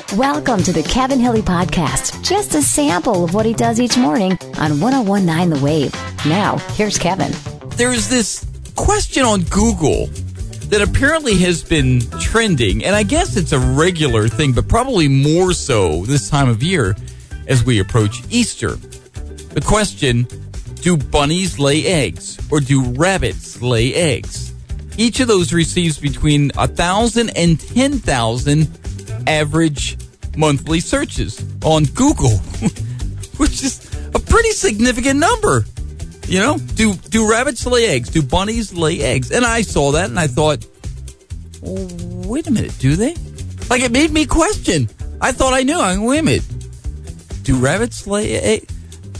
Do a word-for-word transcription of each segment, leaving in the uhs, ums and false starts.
Welcome to the Kevin Hilly Podcast. Just a sample of what he does each morning on one oh one point nine The Wave. Now, here's Kevin. There's this question on Google that apparently has been trending, and I guess it's a regular thing, but probably more so this time of year as we approach Easter. The question, do bunnies lay eggs or do rabbits lay eggs? Each of those receives between one thousand and ten thousand average monthly searches on Google, which is a pretty significant number. You know, do do rabbits lay eggs? Do bunnies lay eggs? And I saw that and I thought, oh, wait a minute, do they? Like, it made me question. I thought I knew. I mean, wait a minute. Do rabbits lay eggs?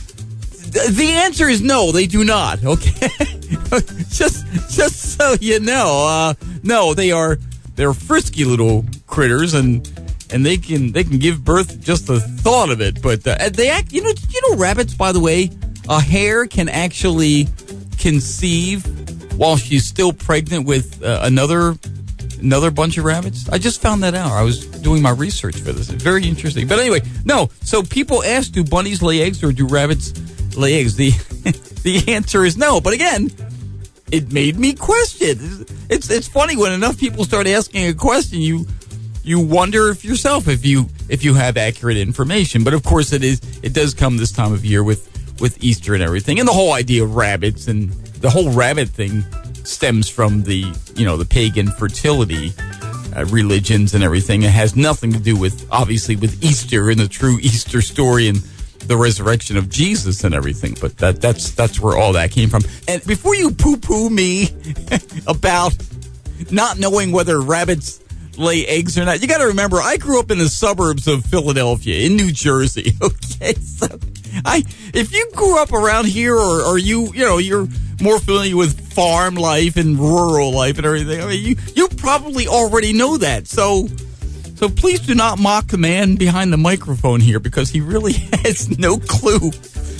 The answer is no, they do not. Okay, just just so you know, uh, no, they are they're frisky little critters, and and they can they can give birth just the thought of it. But uh, they act, you know, you know, rabbits. By the way, a hare can actually conceive while she's still pregnant with uh, another another bunch of rabbits. I just found that out. I was doing my research for this. It's very interesting. But anyway, no. So people ask, do bunnies lay eggs or do rabbits lay eggs? The the answer is no. But again, it made me question. It's it's funny when enough people start asking a question, you you wonder if yourself if you if you have accurate information. But of course, it is it does come this time of year with with Easter and everything, and the whole idea of rabbits and the whole rabbit thing stems from the you know the pagan fertility uh, religions and everything. It has nothing to do with obviously with Easter and the true Easter story and the resurrection of Jesus and everything, but that that's that's where all that came from. And before you poo-poo me about not knowing whether rabbits lay eggs or not, you got to remember, I grew up in the suburbs of Philadelphia, in New Jersey. Okay, so I if you grew up around here, or, or you you know you're more familiar with farm life and rural life and everything, I mean, you you probably already know that. So. So please do not mock the man behind the microphone here, because he really has no clue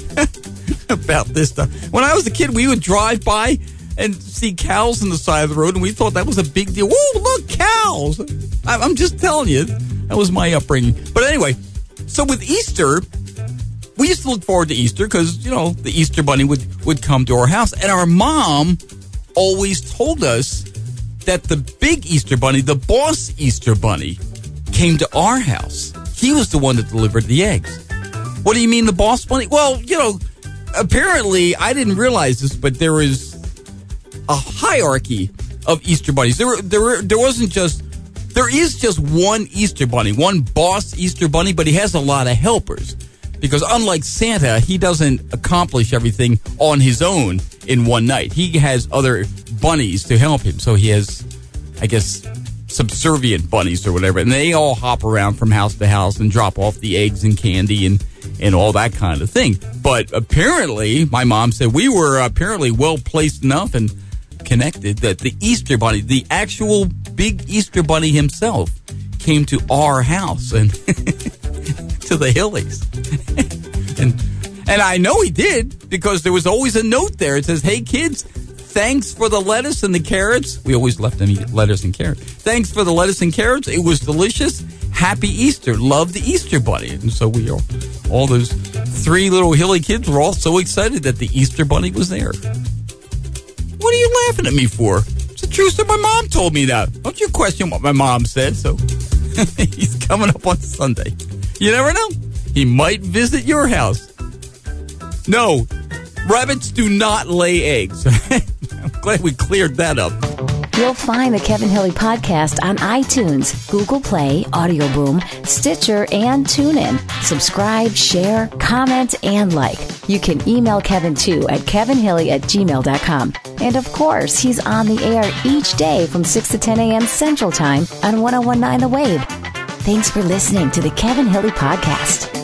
about this stuff. When I was a kid, we would drive by and see cows on the side of the road, and we thought that was a big deal. Whoa, look, cows! I'm just telling you, that was my upbringing. But anyway, so with Easter, we used to look forward to Easter because, you know, the Easter bunny would, would come to our house. And our mom always told us that the big Easter bunny, the boss Easter bunny, came to our house. He was the one that delivered the eggs. What do you mean, the boss bunny? Well, you know, apparently, I didn't realize this, but there is a hierarchy of Easter bunnies. There, were, there, were, there wasn't just, there is just one Easter bunny, one boss Easter bunny, but he has a lot of helpers. Because unlike Santa, he doesn't accomplish everything on his own in one night. He has other bunnies to help him. So he has, I guess, subservient bunnies or whatever, and they all hop around from house to house and drop off the eggs and candy and and all that kind of thing. But apparently, my mom said we were apparently well placed enough and connected that the Easter bunny, the actual big Easter bunny himself, came to our house and to the Hillies. and and I know he did, because there was always a note there. It says, "Hey kids, thanks for the lettuce and the carrots." We always left them eat lettuce and carrots. "Thanks for the lettuce and carrots. It was delicious. Happy Easter. Love the Easter bunny." And so we all, all those three little Hilly kids were all so excited that the Easter bunny was there. What are you laughing at me for? It's the truth that my mom told me that. Don't you question what my mom said. So he's coming up on Sunday. You never know. He might visit your house. No, rabbits do not lay eggs. I'm glad we cleared that up. You'll find the Kevin Hilly Podcast on iTunes, Google Play, Audio Boom, Stitcher, and TuneIn. Subscribe, share, comment, and like. You can email Kevin, too, at kevinhilly at gmail dot com. And, of course, he's on the air each day from six to ten a.m. Central Time on one oh one point nine The Wave. Thanks for listening to the Kevin Hilly Podcast.